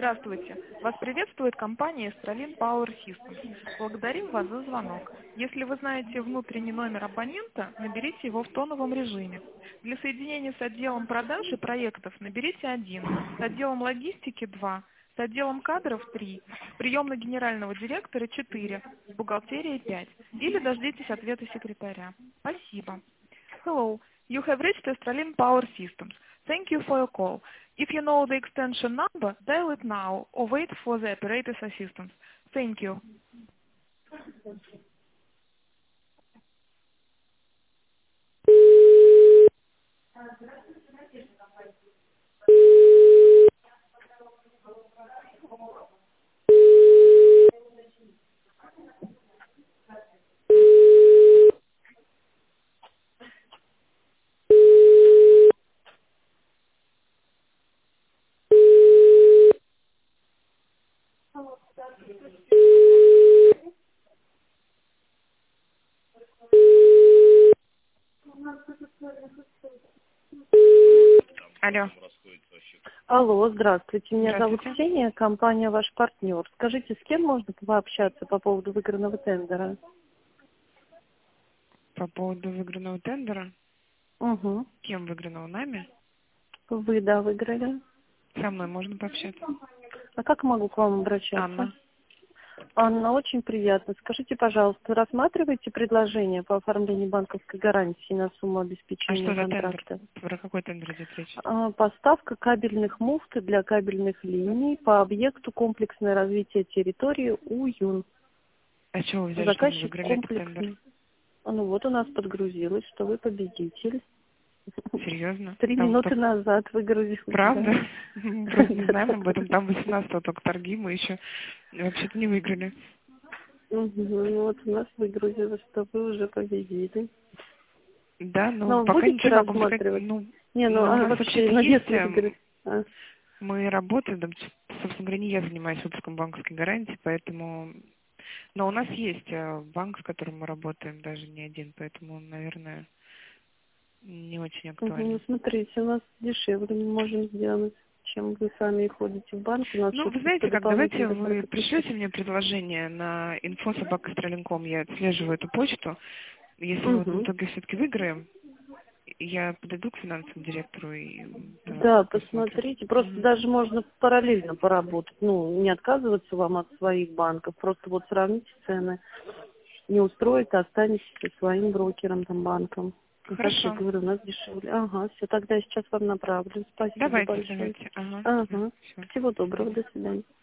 Здравствуйте. Вас приветствует компания Sterling Power Systems. Благодарим вас за звонок. Если вы знаете внутренний номер абонента, наберите его в тоновом режиме. Для соединения с отделом продаж и проектов наберите 1, с отделом логистики 2, с отделом кадров 3, с приемной генерального директора 4, с бухгалтерией 5. Или дождитесь ответа секретаря. Спасибо. Hello. You have reached Sterling Power Systems. Thank you for your call. If you know the extension number, dial it now or wait for the operator's assistance. Thank you. Алло. Алло, здравствуйте. Меня зовут Здравствуйте. Ксения, компания «Ваш партнер». Скажите, с кем можно пообщаться по поводу выигранного тендера? По поводу выигранного тендера. Угу. Кем выигранного? Нами? Вы, да, выиграли. Со мной можно пообщаться? А как могу к вам обращаться? Анна. Анна, очень приятно. Скажите, пожалуйста, рассматриваете предложение по оформлению банковской гарантии на сумму А обеспечения что за контракта? тендер? Про какой тендер идет речь? Поставка кабельных муфт для кабельных линий по объекту комплексное развитие территории УЮН. А чего вы взяли, что мы Заказчик выиграли этот тендер? комплексный. Ну вот у нас подгрузилось, что вы победитель. Серьезно? 3 Там минуты назад выгрузилось. правда? Да. Просто не знаем об этом. Там 18-го только торги, мы еще вообще-то не выиграли. Ну вот у нас выгрузилось, что вы уже победили. Да, ну Но пока будете ничего не могу сказать. рассматривать? Ну, Не, ну у а нас вообще, вообще-то ну есть, если говорить... мы работаем, да, собственно говоря, не я занимаюсь выпуском банковской гарантии, поэтому... Но у нас есть банк, с которым мы работаем, даже не один, поэтому, наверное, не очень Ну, актуально. смотрите, у нас дешевле мы можем сделать, чем вы сами ходите в банк. У нас Ну, вы шутки знаете как, давайте дополнительно вы 40 тысяч. пришлете мне предложение на info@stralin.com, я отслеживаю эту почту. Если мы в Угу. итоге все-таки выиграем, я подойду к финансовому директору и Да, посмотрим. посмотрите. Просто даже можно параллельно поработать. Ну, не отказываться вам от своих банков. Просто вот сравните цены. Не устроит, а останетесь со своим брокером, там, банком. И так я Хорошо. говорю, у нас дешевле. Ага, все, тогда я сейчас вам направлю. Спасибо Давайте, большое. давайте. Ага. Ага. Все. Всего доброго, до свидания.